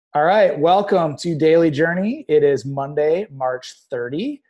All right, welcome to Daily Journey. It is Monday, March 30.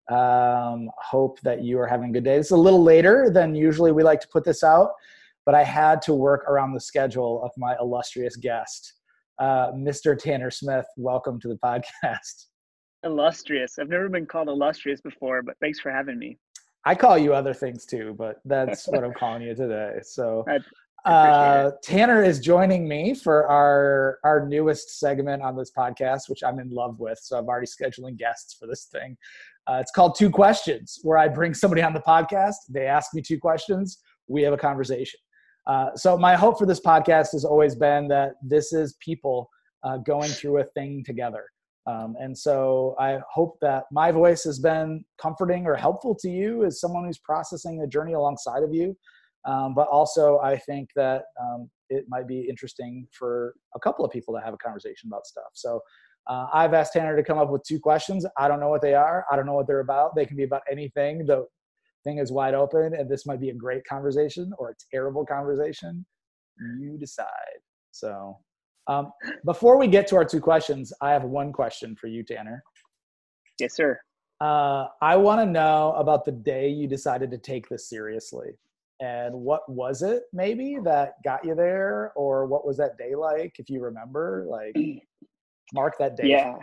Hope that you are having a good day. It's a little later than usually we like to put this out, but I had to work around the schedule of my illustrious guest, Mr. Tanner Smith. Welcome to the podcast. Illustrious. I've never been called illustrious before, but thanks for having me. I call you other things too, but that's what I'm calling you today. So I, I appreciate it. Tanner is joining me for our newest segment on this podcast, which I'm in love with. So I'm already scheduling guests for this thing. It's called Two Questions, where I bring somebody on the podcast. They ask me two questions. We have a conversation. So my hope for this podcast has always been that this is people going through a thing together. And so I hope that my voice has been comforting or helpful to you as someone who's processing a journey alongside of you. But also I think that it might be interesting for a couple of people to have a conversation about stuff. So I've asked Tanner to come up with two questions. I don't know what they are. I don't know what they're about. They can be about anything. The thing is wide open, and this might be a great conversation or a terrible conversation. You decide. So before we get to our two questions, I have one question for you, Tanner. Yes, sir. I want to know about the day you decided to take this seriously. And what was it maybe that got you there? Or what was that day like, if you remember? Like, mark that day. Yeah.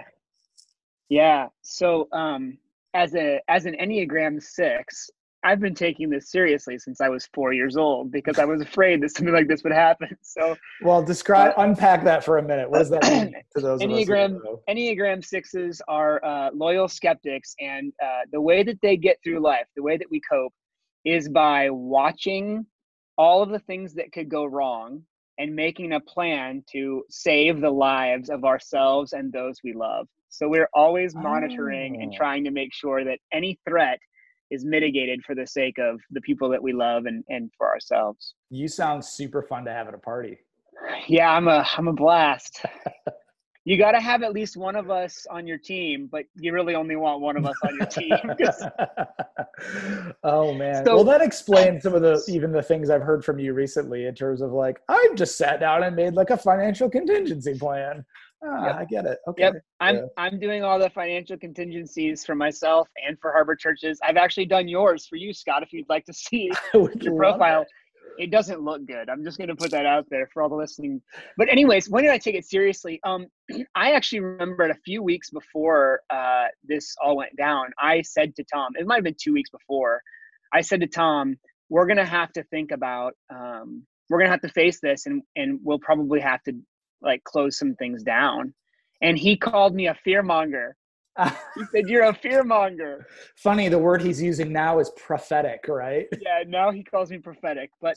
Yeah. So as an Enneagram 6, I've been taking this seriously since I was 4 years old because I was afraid that something like this would happen. So well, unpack that for a minute. What does that mean to those of us who don't know? Enneagram 6s are loyal skeptics, and the way that they get through life, the way that we cope, is by watching all of the things that could go wrong and making a plan to save the lives of ourselves and those we love. So we're always monitoring and trying to make sure that any threat is mitigated for the sake of the people that we love and for ourselves. You sound super fun to have at a party. Yeah, I'm a blast. You got to have at least one of us on your team, but you really only want one of us on your team. Oh man. So, well, that explains some of even the things I've heard from you recently in terms of like, I've just sat down and made like a financial contingency plan. Yep. I get it. Okay. Yep. I'm doing all the financial contingencies for myself and for Harbor Churches. I've actually done yours for you, Scott, if you'd like to see your profile. It doesn't look good. I'm just going to put that out there for all the listening. But anyways, when did I take it seriously? I actually remembered a few weeks before this all went down, I said to Tom, it might've been 2 weeks before, I said to Tom, we're going to have to think about, we're going to have to face this and we'll probably have to like close some things down. And he called me a fearmonger. He said, you're a fearmonger. Funny, the word he's using now is prophetic, right? Yeah, now he calls me prophetic. But,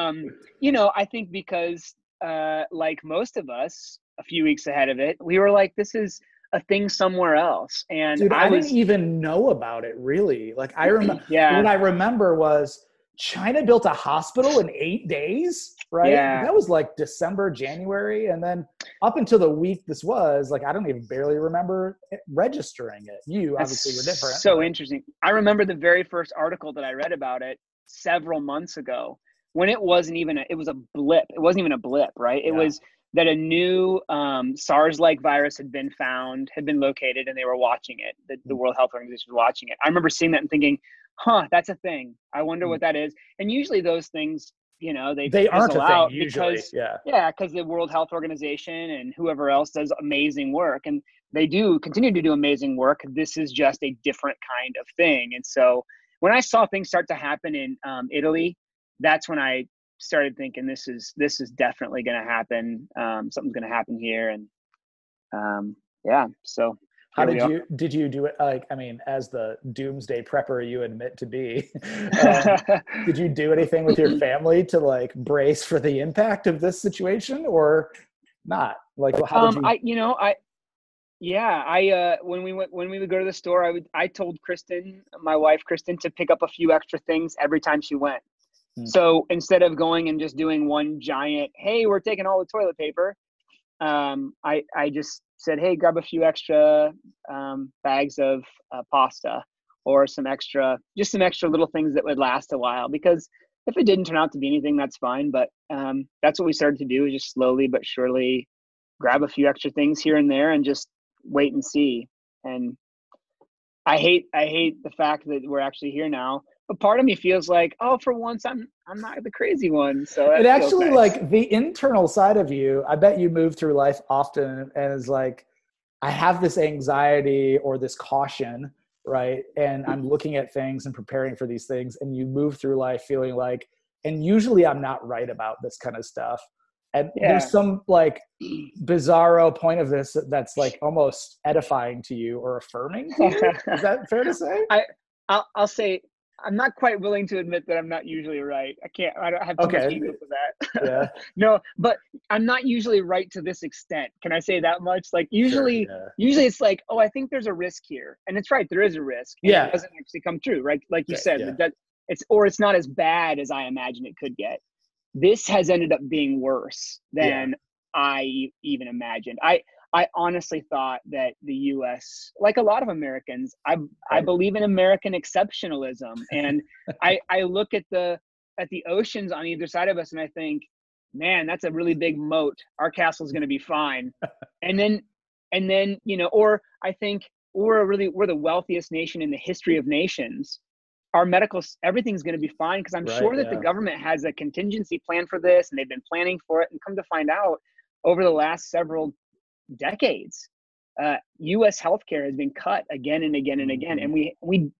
I think because like most of us, a few weeks ahead of it, we were like, this is a thing somewhere else. And dude, I didn't even know about it, really. Like, I remember, what I remember was China built a hospital in 8 days, right? Yeah. That was like December, January. And then up until the week this was, like, I don't even barely remember registering it. You obviously were different. So interesting. I remember the very first article that I read about it several months ago when it wasn't even, it was a blip. It wasn't even a blip, right? It was that a new SARS-like virus had been located, and they were watching it. The World Health Organization was watching it. I remember seeing that and thinking, that's a thing. I wonder what that is. And usually those things, they aren't a thing usually. Because the World Health Organization and whoever else does amazing work, and they do continue to do amazing work. This is just a different kind of thing. And so when I saw things start to happen in Italy, that's when I started thinking this is definitely going to happen. Something's going to happen here. And so how did you do it? Like, I mean, as the doomsday prepper you admit to be, did you do anything with your family to like brace for the impact of this situation or not? Like, how did you? When we would go to the store, I told Kristen, my wife, Kristen, to pick up a few extra things every time she went. So instead of going and just doing one giant, hey, we're taking all the toilet paper, I just said, hey, grab a few extra bags of pasta or some extra little things that would last a while. Because if it didn't turn out to be anything, that's fine. But that's what we started to do, is just slowly but surely grab a few extra things here and there and just wait and see. And I hate the fact that we're actually here now. But part of me feels like, oh, for once I'm not the crazy one. So it actually nice. Like the internal side of you, I bet you move through life often and is like, I have this anxiety or this caution, right? And I'm looking at things and preparing for these things, and you move through life feeling like, and usually I'm not right about this kind of stuff. And there's some like bizarro point of this that's like almost edifying to you or affirming to you. Is that fair to say? I'll say I'm not quite willing to admit that I'm not usually right. I don't have too much ego for that. Yeah. No, but I'm not usually right to this extent. Can I say that much? Like usually it's like, oh, I think there's a risk here. And it's right, there is a risk. And it doesn't actually come true, right? Like you said, it's not as bad as I imagine it could get. This has ended up being worse than I even imagined. I honestly thought that the U.S., like a lot of Americans, I believe in American exceptionalism, and I look at the oceans on either side of us, and I think, man, that's a really big moat. Our castle's going to be fine, and then or I think we're the wealthiest nation in the history of nations. Our everything's going to be fine because I'm sure that the government has a contingency plan for this, and they've been planning for it. And come to find out, over the last several decades, U.S. healthcare has been cut again and again and again, and we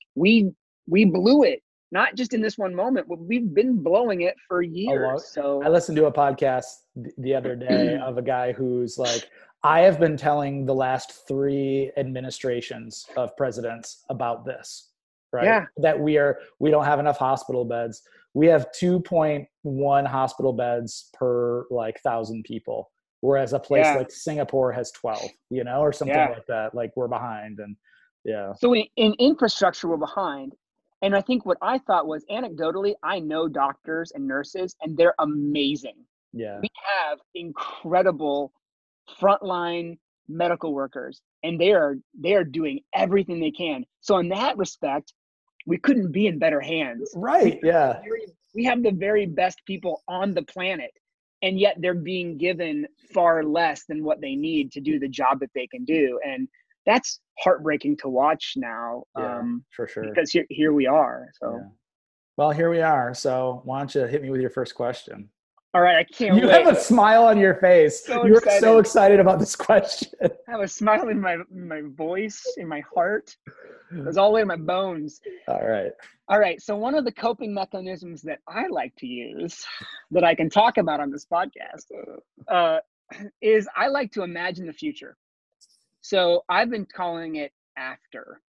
blew it. Not just in this one moment, but we've been blowing it for years. So I listened to a podcast the other day of a guy who's like, I have been telling the last 3 administrations of presidents about this. Right. Yeah. That we don't have enough hospital beds. We have 2.1 hospital beds per like 1,000 people, whereas a place like Singapore has 12, or something like that. Like we're behind, and So in infrastructure, we're behind. And I think what I thought was, anecdotally, I know doctors and nurses, and they're amazing. Yeah. We have incredible frontline medical workers, and they are doing everything they can. So in that respect, we couldn't be in better hands. Right. Yeah. We have the very best people on the planet, and yet they're being given far less than what they need to do the job that they can do. And that's heartbreaking to watch now. For sure. Because here we are. So, well, here we are. So why don't you hit me with your first question? All right, I can't wait. You have a smile on your face. You're so excited about this question. I have a smile in my voice, in my heart. It was all the way in my bones. All right. So one of the coping mechanisms that I like to use, that I can talk about on this podcast, is I like to imagine the future. So I've been calling it after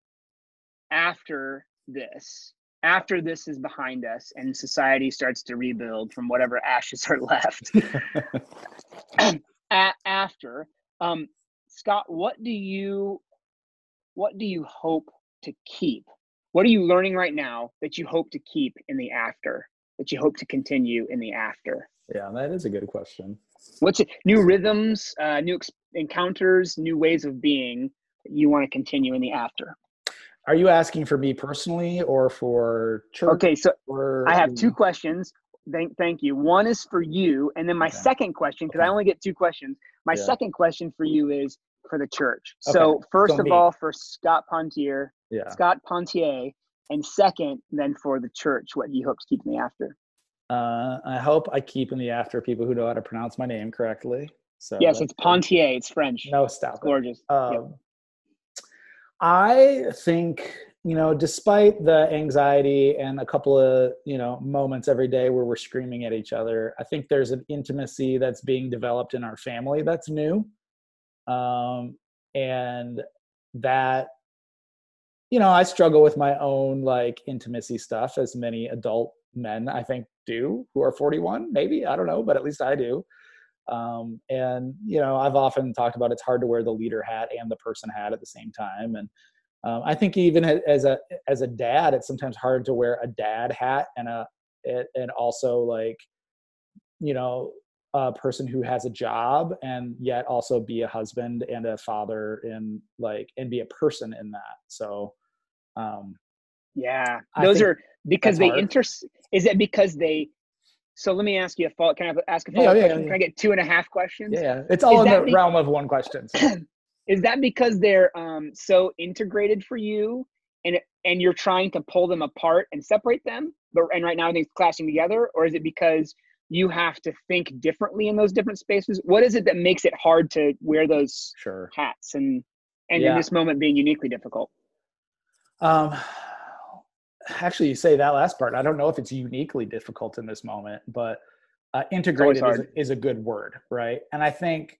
this. After this is behind us and society starts to rebuild from whatever ashes are left. After, Scott, what do you hope to keep? What are you learning right now that you hope to keep in the after, that you hope to continue in the after? Yeah, that is a good question. What's it? New rhythms, new encounters, new ways of being that you want to continue in the after? Are you asking for me personally or for church? Okay, so I have 2 questions. Thank you. One is for you, and then my second question, because I only get 2 questions. My second question for you is for the church. So first of all, for Scott Pontier, and second, then for the church, what do you hope to keep in the after? I hope I keep in the after people who know how to pronounce my name correctly. So yes, it's Pontier. It's French. No, stop. It's gorgeous. I think, despite the anxiety and a couple of, moments every day where we're screaming at each other, I think there's an intimacy that's being developed in our family that's new. And that, I struggle with my own like intimacy stuff, as many adult men, I think, do, who are 41, maybe, I don't know, but at least I do. And, I've often talked about it's hard to wear the leader hat and the person hat at the same time. And I think even as a dad, it's sometimes hard to wear a dad hat and also like, a person who has a job and yet also be a husband and a father and be a person in that. So, those are because they is it because So let me ask you can I ask a follow-up question? Can I get 2.5 questions? Yeah. It's all in the realm of one question. So. Is that because they're so integrated for you and you're trying to pull them apart and separate them, and right now everything's clashing together? Or is it because you have to think differently in those different spaces? What is it that makes it hard to wear those hats and in this moment being uniquely difficult? Actually, you say that last part. I don't know if it's uniquely difficult in this moment, but integrated is a good word, right? And I think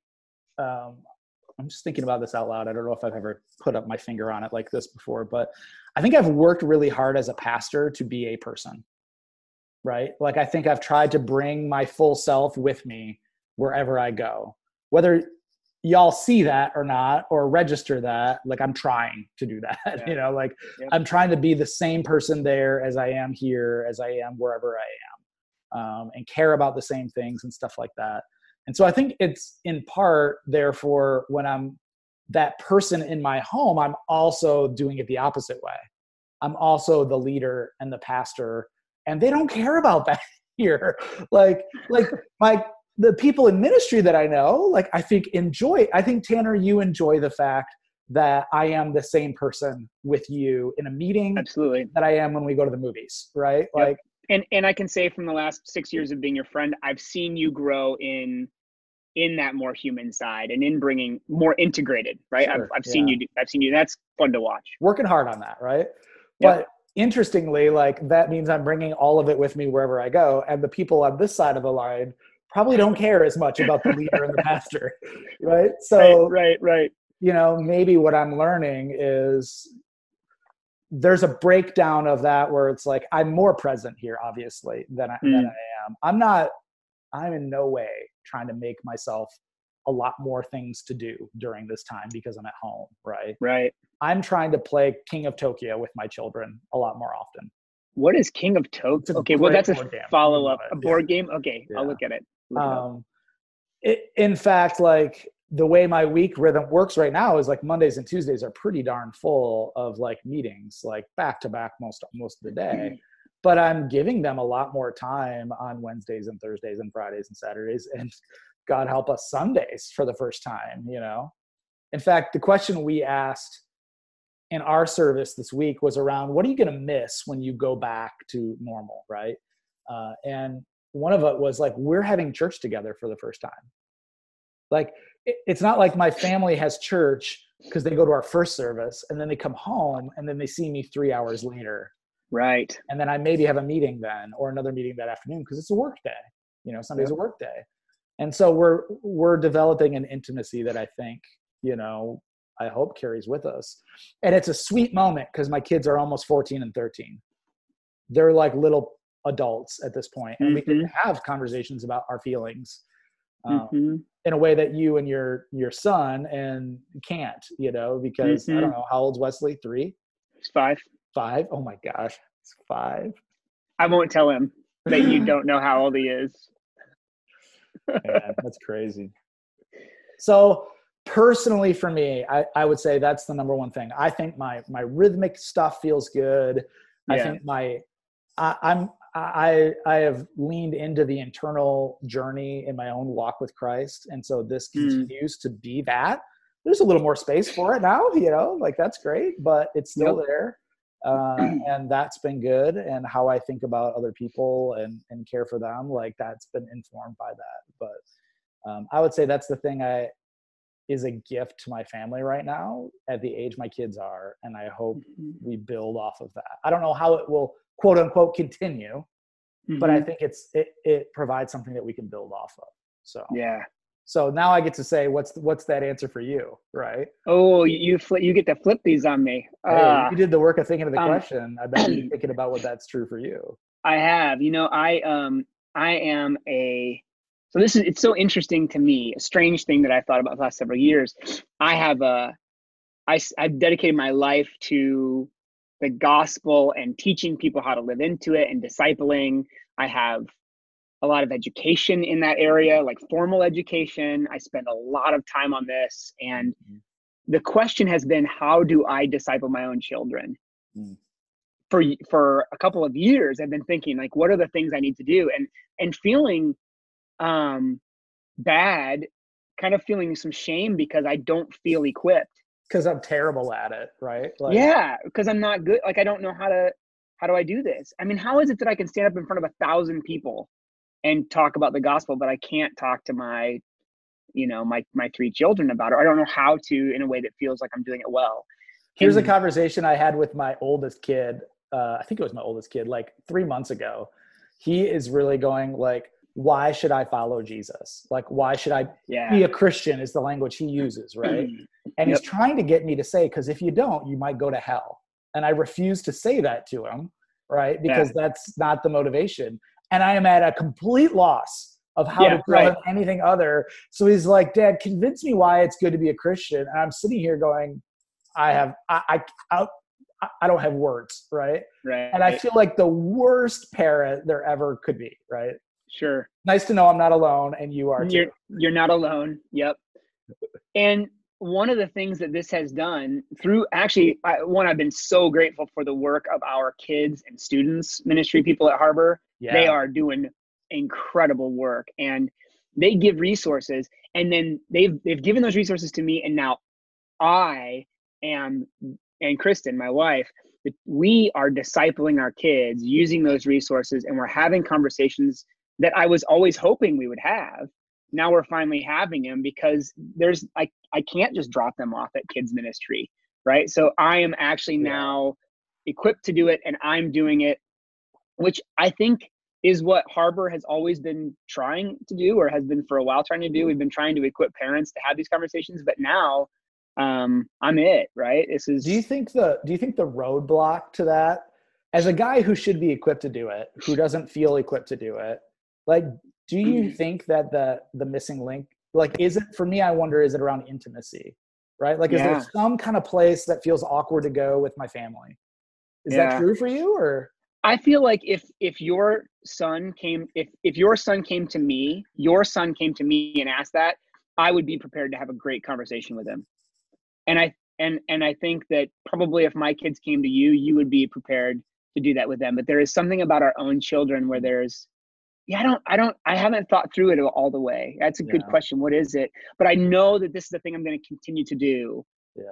I'm just thinking about this out loud. I don't know if I've ever put up my finger on it like this before, but I think I've worked really hard as a pastor to be a person, right? Like, I think I've tried to bring my full self with me wherever I go, whether y'all see that or not, or register that. Like, I'm trying to do that, I'm trying to be the same person there as I am here, as I am wherever I am, and care about the same things and stuff like that. And so I think it's in part, therefore, when I'm that person in my home, I'm also doing it the opposite way. I'm also the leader and the pastor, and they don't care about that here. Like the people in ministry that I know, like, I think Tanner, you enjoy the fact that I am the same person with you in a meeting. Absolutely. That I am when we go to the movies, right? Yep. Like, and I can say from the last 6 years of being your friend, I've seen you grow in that more human side and in bringing more integrated, right? Sure, I've seen you. That's fun to watch. Working hard on that, right? Yep. But interestingly, like, that means I'm bringing all of it with me wherever I go. And the people on this side of the line probably don't care as much about the leader and the pastor, right? So, right. Maybe what I'm learning is there's a breakdown of that where it's like, I'm more present here, obviously, than I am. I'm in no way trying to make myself a lot more things to do during this time because I'm at home, right? Right. I'm trying to play King of Tokyo with my children a lot more often. What is King of Tokyo? Okay, well, that's a follow-up. A board game? Okay, yeah. I'll look at it. In fact, like, the way my week rhythm works right now is like Mondays and Tuesdays are pretty darn full of like meetings, like back to back most of the day. But I'm giving them a lot more time on Wednesdays and Thursdays and Fridays and Saturdays, and God help us, Sundays for the first time, In fact, the question we asked in our service this week was around, what are you going to miss when you go back to normal, right? And one of it was like, we're having church together for the first time. Like, it's not like my family has church because they go to our first service and then they come home and then they see me 3 hours later. Right. And then I maybe have a meeting then or another meeting that afternoon because it's a work day. Sunday's a work day. And so we're developing an intimacy that I think, I hope carries with us. And it's a sweet moment because my kids are almost 14 and 13. They're like little adults at this point, and we can have conversations about our feelings in a way that you and your son and can't, because I don't know, how old's Wesley? 3? He's 5. 5? Oh my gosh, it's 5. I won't tell him that you don't know how old he is. Man, that's crazy. So personally for me, I would say that's the number one thing. I think my rhythmic stuff feels good. Yeah. I think I have leaned into the internal journey in my own walk with Christ. And so this continues to be that. There's a little more space for it now, like, that's great, but it's still there. And that's been good. And how I think about other people and care for them, like, that's been informed by that. But I would say that's the thing is a gift to my family right now at the age my kids are. And I hope we build off of that. I don't know how it will, quote unquote, continue, but I think it provides something that we can build off of. So, yeah. So now I get to say, what's that answer for you, right? Oh, you get to flip these on me. Hey, you did the work of thinking of the question. I bet you're thinking about what that's true for you. I have. So it's so interesting to me. A strange thing that I thought about the last several years. I've dedicated my life to the gospel and teaching people how to live into it and discipling. I have a lot of education in that area, like formal education. I spend a lot of time on this. And the question has been, how do I disciple my own children? for a couple of years, I've been thinking like, what are the things I need to do? And feeling bad, kind of feeling some shame because I don't feel equipped. Because I'm terrible at it, right? Like, yeah, because I'm not good. Like, I don't know how do I do this? I mean, how is it that I can stand up in front of 1,000 people and talk about the gospel, but I can't talk to my 3 children about it? I don't know how to in a way that feels like I'm doing it well. Here's a conversation I had with my oldest kid. I think it was my oldest kid, like 3 months ago. He is really going like, why should I follow Jesus? Like, why should I be a Christian is the language he uses, right? And he's trying to get me to say, because if you don't, you might go to hell. And I refuse to say that to him, right? Because that's not the motivation. And I am at a complete loss of how to tell him anything other. So he's like, Dad, convince me why it's good to be a Christian. And I'm sitting here going, I don't have words, right? Right. And I feel like the worst parent there ever could be, right? Sure. Nice to know I'm not alone, and you are too. You're not alone. Yep. And one of the things that this has done through I've been so grateful for the work of our kids and students ministry people at Harbor. Yeah. They are doing incredible work, and they give resources, and then they've given those resources to me, and now I am, and Kristen, my wife, we are discipling our kids using those resources, and we're having conversations that I was always hoping we would have. Now we're finally having them because I can't just drop them off at kids ministry, right? So I am actually now equipped to do it, and I'm doing it, which I think is what Harbor has always been trying to do, or has been for a while trying to do. We've been trying to equip parents to have these conversations, but now I'm it, right? Do you think the roadblock to that, as a guy who should be equipped to do it, who doesn't feel equipped to do it, like, do you think that the missing link, like, is it, for me, I wonder, is it around intimacy, right? Like, is there some kind of place that feels awkward to go with my family? Is that true for you? Or I feel like if your son came to me and asked that, I would be prepared to have a great conversation with him. And I think that probably if my kids came to you, you would be prepared to do that with them. But there is something about our own children where there's, I haven't thought through it all the way. That's a good question. What is it? But I know that this is the thing I'm going to continue to do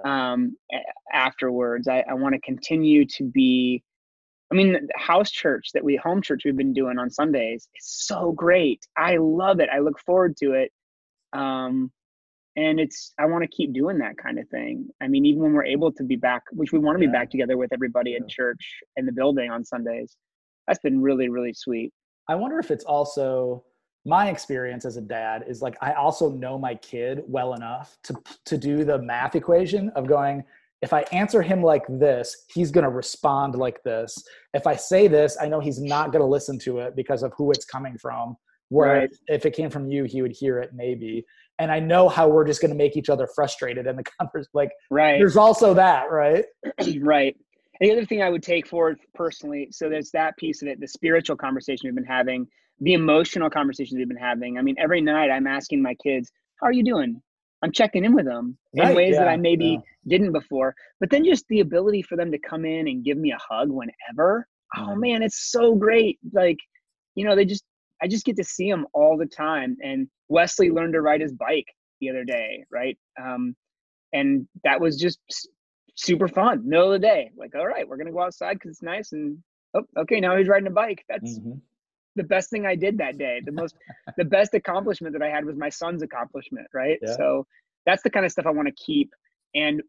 afterwards. I want to continue to be, the home church we've been doing on Sundays is so great. I love it. I look forward to it. And I want to keep doing that kind of thing. I mean, even when we're able to be back, which we want to be back together with everybody at church in the building on Sundays, that's been really, really sweet. I wonder if it's also my experience as a dad is like, I also know my kid well enough to do the math equation of going, if I answer him like this, he's going to respond like this. If I say this, I know he's not going to listen to it because of who it's coming from. Whereas if it came from you, he would hear it maybe. And I know how we're just going to make each other frustrated in the conversation. Like, there's also that, right? Right. And the other thing I would take forward personally, so there's that piece of it, the spiritual conversation we've been having, the emotional conversations we've been having. I mean, every night I'm asking my kids, how are you doing? I'm checking in with them in ways that I maybe didn't before. But then just the ability for them to come in and give me a hug whenever. Oh man, it's so great. Like, I just get to see them all the time. And Wesley learned to ride his bike the other day, right? And that was just super fun. Middle of the day, like, all right, we're gonna go outside because it's nice. And okay, now he's riding a bike. That's the best thing I did that day. The best accomplishment that I had was my son's accomplishment, right? Yeah. So that's the kind of stuff I want to keep, and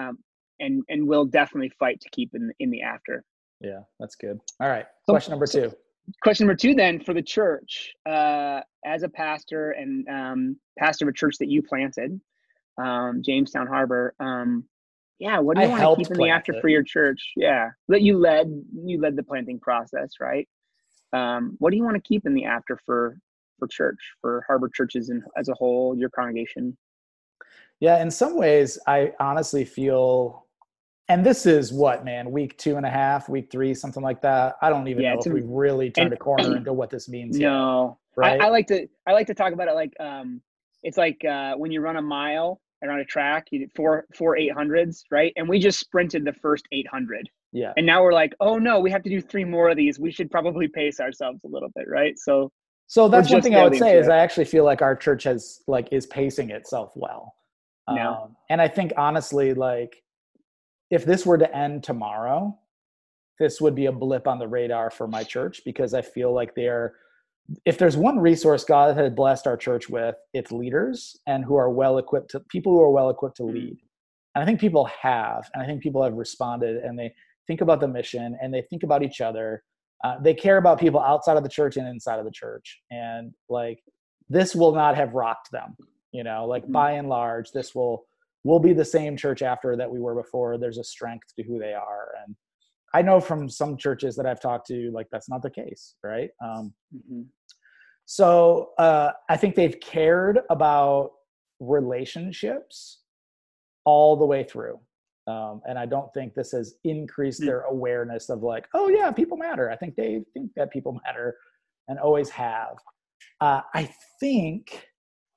we'll definitely fight to keep in the after. Yeah, that's good. All right, question number two. Question number two, then, for the church, as a pastor and pastor of a church that you planted, Jamestown Harbor. What do you want to keep in the after for your church? Yeah, that you led the planting process, right? What do you want to keep in the after for church, for Harbor churches and as a whole, your congregation? Yeah, in some ways, I honestly feel, and this is week 2.5, week 3, something like that. I don't even know if we've really turned a corner into what this means. No, right? I like to talk about it like it's like when you run a mile around a track, you did four 800s, right? And we just sprinted the first 800. Yeah. And now we're like, oh no, we have to do 3 more of these. We should probably pace ourselves a little bit, right? So that's one thing I would say is I actually feel like our church is pacing itself well. No. And I think honestly, like, if this were to end tomorrow, this would be a blip on the radar for my church, because I feel like if there's one resource God had blessed our church with, it's leaders and people who are well equipped to lead. And I think people have, and I think people have responded, and they think about the mission and they think about each other. They care about people outside of the church and inside of the church. And like, this will not have rocked them, by and large, we'll be the same church after that we were before. There's a strength to who they are. And I know from some churches that I've talked to, like, that's not the case. Right. So I think they've cared about relationships all the way through. And I don't think this has increased their awareness of like, oh yeah, people matter. I think they think that people matter and always have. I think,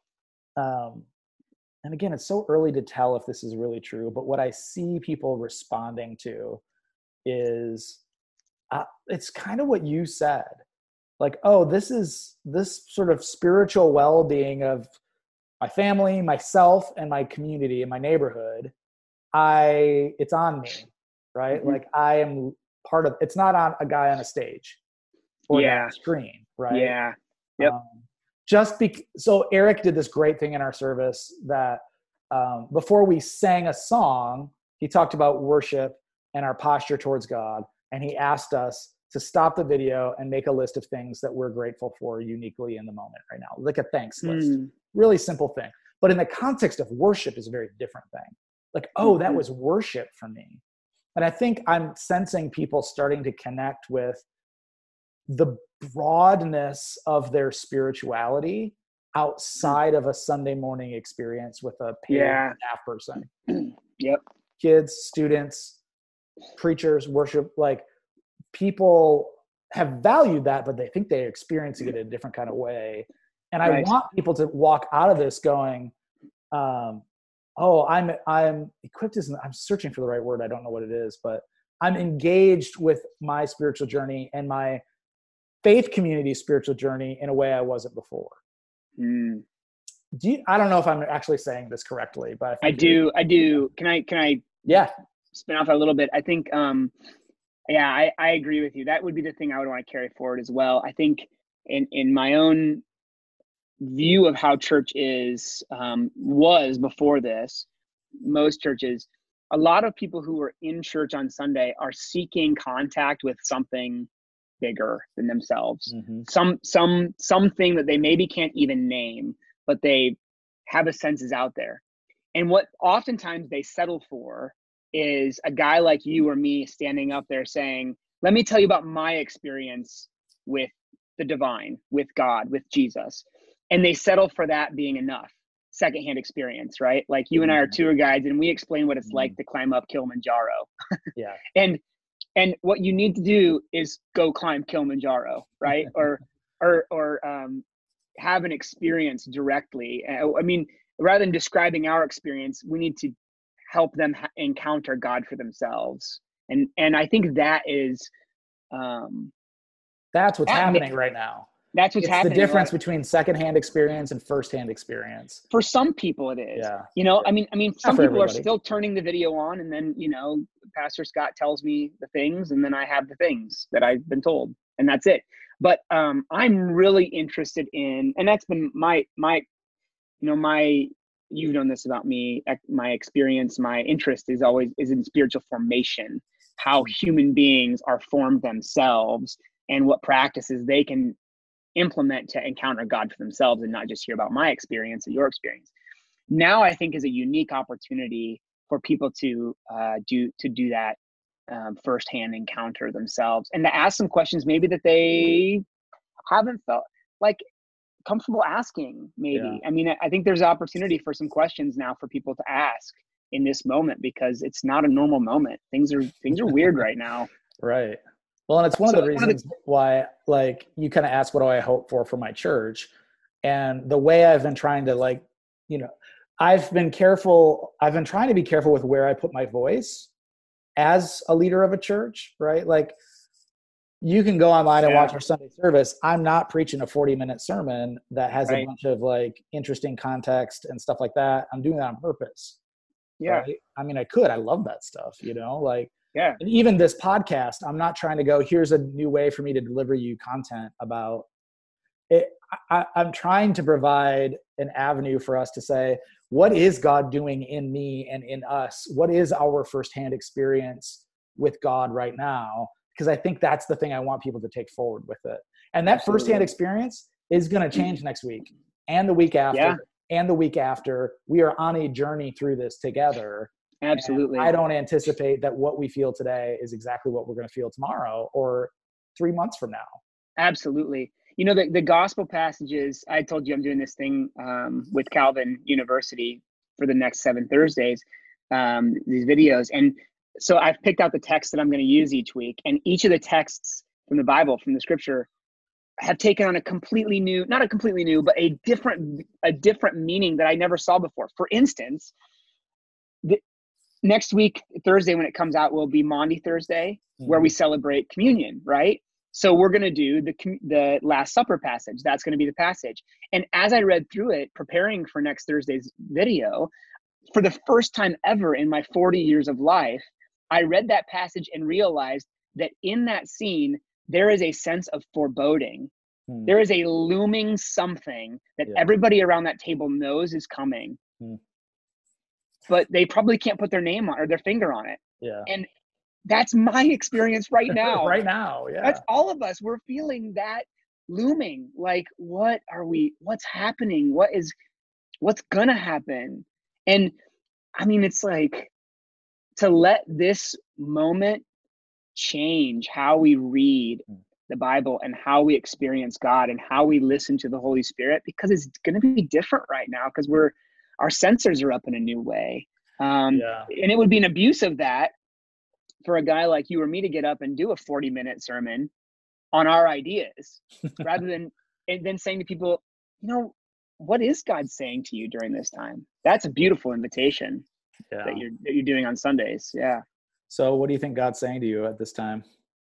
and again, it's so early to tell if this is really true, but what I see people responding to is it's kind of what you said. Like, oh, this sort of spiritual well-being of my family, myself, and my community and my neighborhood. It's on me, right? Like, I am part of, it's not on a guy on a stage or on a screen, right? Yeah. Yep. So Eric did this great thing in our service that before we sang a song, he talked about worship and our posture towards God. And he asked us to stop the video and make a list of things that we're grateful for uniquely in the moment right now, like a thanks list. Really simple thing. But in the context of worship is a very different thing. Like, oh, that was worship for me. And I think I'm sensing people starting to connect with the broadness of their spirituality outside of a Sunday morning experience with a paid staff person. Yep. Kids, students, preachers, worship, like, people have valued that, but they think they're experiencing it in a different kind of way. And I want people to walk out of this going, I'm equipped I'm searching for the right word. I don't know what it is, but I'm engaged with my spiritual journey and my faith community spiritual journey in a way I wasn't before. I don't know if I'm actually saying this correctly, but I do. Can I spin off a little bit? I think, I agree with you. That would be the thing I would want to carry forward as well. I think in my own view of how church was before this, most churches, a lot of people who are in church on Sunday are seeking contact with something bigger than themselves. Something that they maybe can't even name, but they have a sense is out there. And what oftentimes they settle for is a guy like you or me standing up there saying, let me tell you about my experience with the divine, with God, with Jesus. And they settle for that being enough. Secondhand experience, right? Like, you and I are tour guides, and we explain what it's like to climb up Kilimanjaro. And what you need to do is go climb Kilimanjaro, right? or have an experience directly. I mean, rather than describing our experience, we need to help them encounter God for themselves. And I think that is that's what's happening right now. That's what's happening. It's the difference between secondhand experience and firsthand experience. For some people it is. Yeah. I mean, some people are still turning the video on, and then, Pastor Scott tells me the things, and then I have the things that I've been told, and that's it. But I'm really interested in, and that's been my you've known this about me, my experience, my interest is in spiritual formation, how human beings are formed themselves, and what practices they can implement to encounter God for themselves, and not just hear about my experience and your experience. Now I think is a unique opportunity for people to do that firsthand encounter themselves, and to ask some questions maybe that they haven't felt like comfortable asking, maybe. I mean, I think there's opportunity for some questions now for people to ask in this moment, because it's not a normal moment. Things are weird right now. Right. Well, and it's one of the reasons why, like, you kind of ask, what do I hope for my church? And the way I've been trying to, I've been trying to be careful with where I put my voice as a leader of a church, right? Like you can go online and watch our Sunday service. I'm not preaching a 40-minute sermon that has a bunch of like interesting context and stuff like that. I'm doing that on purpose. Yeah. Right? I mean, I love that stuff, you know, like, and even this podcast, I'm not trying to go, here's a new way for me to deliver you content about it. I'm trying to provide an avenue for us to say, what is God doing in me and in us? What is our firsthand experience with God right now? Because I think that's the thing I want people to take forward with it. And that firsthand experience is going to change next week and the week after and the week after. We are on a journey through this together. Absolutely. And I don't anticipate that what we feel today is exactly what we're going to feel tomorrow or 3 months from now. Absolutely. You know, the gospel passages, I told you I'm doing this thing with Calvin University for the next 7 Thursdays, these videos. And so I've picked out the text that I'm going to use each week. And each of the texts from the Bible, from the scripture, have taken on a completely new, not a completely new, but a different meaning that I never saw before. For instance, next week, Thursday, when it comes out, will be Maundy Thursday, where we celebrate communion, right? So we're going to do the Last Supper passage. That's going to be the passage. And as I read through it, preparing for next Thursday's video, for the first time ever in my 40 years of life, I read that passage and realized that in that scene, there is a sense of foreboding. There is a looming something that everybody around that table knows is coming. But they probably can't put their name on or their finger on it. Yeah. And that's my experience right now. Right now, yeah. That's all of us. We're feeling that looming. Like, what's happening? What's gonna happen? And I mean, it's like to let this moment change how we read the Bible and how we experience God and how we listen to the Holy Spirit, because it's gonna be different right now because our sensors are up in a new way. And it would be an abuse of that for a guy like you or me to get up and do a 40-minute sermon on our ideas rather than saying to people, you know, what is God saying to you during this time? That's a beautiful invitation that you're doing on Sundays. Yeah. So what do you think God's saying to you at this time?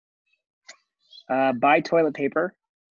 Buy toilet paper.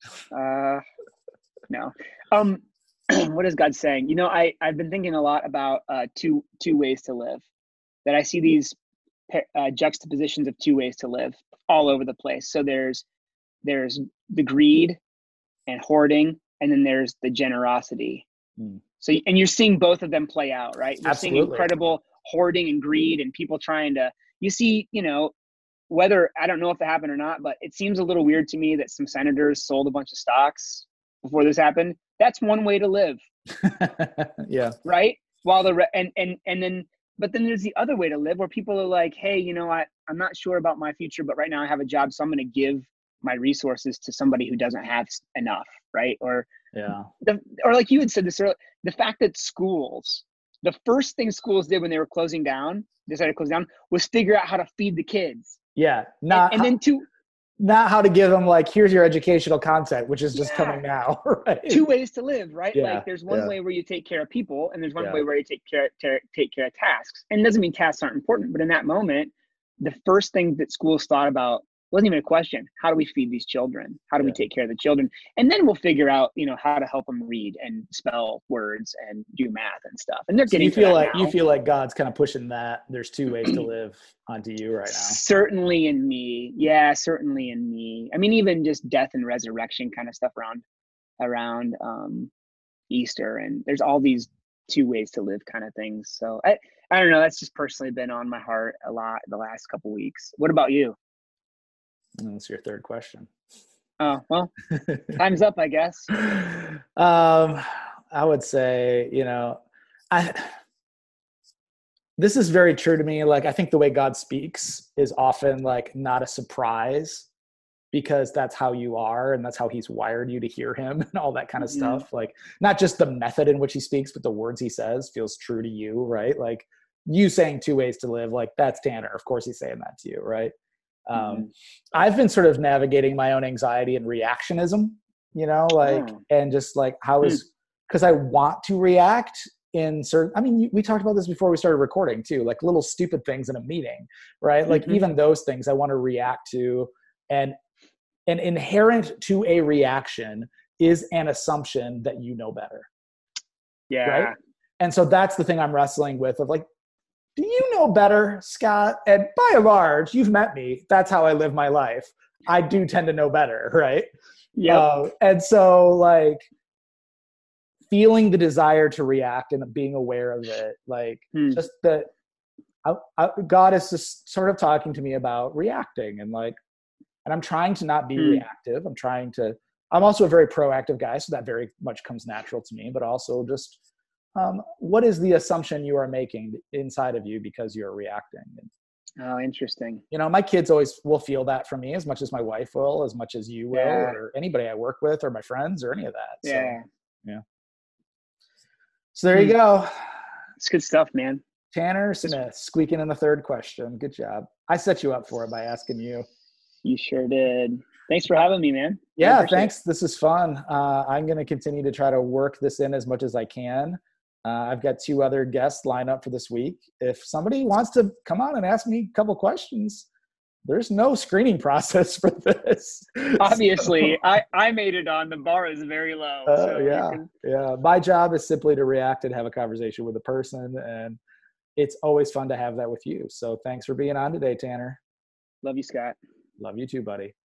No. What is God saying? You know, I've been thinking a lot about two ways to live. That I see these juxtapositions of 2 ways to live all over the place. So there's the greed and hoarding, and then there's the generosity. So, and you're seeing both of them play out, right? We're seeing incredible hoarding and greed and people trying to, you see, you know, whether, I don't know if it happened or not, but it seems a little weird to me that some senators sold a bunch of stocks before this happened. That's one way to live. Yeah. Right. While but then there's the other way to live where people are like, hey, you know, I'm not sure about my future, but right now I have a job. So I'm going to give my resources to somebody who doesn't have enough. Right. Or like you had said this earlier, the fact that the first thing schools did when they were decided to close down, was figure out how to feed the kids. Yeah. Not how to give them like, here's your educational content, which is just coming now. Right? 2 ways to live, right? Yeah. Like there's one way where you take care of people and there's one way where you take care of tasks. And it doesn't mean tasks aren't important, but in that moment, the first thing that schools thought about wasn't even a question. How do we feed these children? How do we take care of the children? And then we'll figure out, you know, how to help them read and spell words and do math and stuff. And they're getting you feel like God's kind of pushing that there's 2 ways to live onto you right now. Certainly in me. Yeah, certainly in me. I mean, even just death and resurrection kind of stuff around Easter. And there's all these 2 ways to live kind of things. So I don't know. That's just personally been on my heart a lot the last couple of weeks. What about you? That's your third question. Oh, well, time's up, I guess. I would say, you know, this is very true to me. Like, I think the way God speaks is often like not a surprise because that's how you are and that's how he's wired you to hear him and all that kind of stuff. Like, not just the method in which he speaks, but the words he says feels true to you, right? Like you saying 2 ways to live, like that's Tanner. Of course he's saying that to you, right? I've been sort of navigating my own anxiety and reactionism, you know, like, and just like because I want to react in certain, I mean, we talked about this before we started recording too, like little stupid things in a meeting, right? Like even those things I want to react to, and inherent to a reaction is an assumption that you know better. Yeah. Right. And so that's the thing I'm wrestling with, of like, do you know better, Scott? And by and large, you've met me. That's how I live my life. I do tend to know better. Right. Yeah. And so like feeling the desire to react and being aware of it, like just that God is just sort of talking to me about reacting, and like, and I'm trying to not be reactive. I'm also a very proactive guy, so that very much comes natural to me, but also just what is the assumption you are making inside of you because you're reacting? Oh, interesting. You know, my kids always will feel that from me as much as my wife will, as much as you will, or anybody I work with, or my friends, or any of that. Yeah. So, yeah. So there you go. It's good stuff, man. Tanner Smith, squeaking in the third question. Good job. I set you up for it by asking you. You sure did. Thanks for having me, man. Yeah, thanks. This is fun. I'm going to continue to try to work this in as much as I can. I've got 2 other guests lined up for this week. If somebody wants to come on and ask me a couple questions, there's no screening process for this. Obviously, so, I made it on. The bar is very low. So yeah. My job is simply to react and have a conversation with a person, and it's always fun to have that with you. So thanks for being on today, Tanner. Love you, Scott. Love you too, buddy.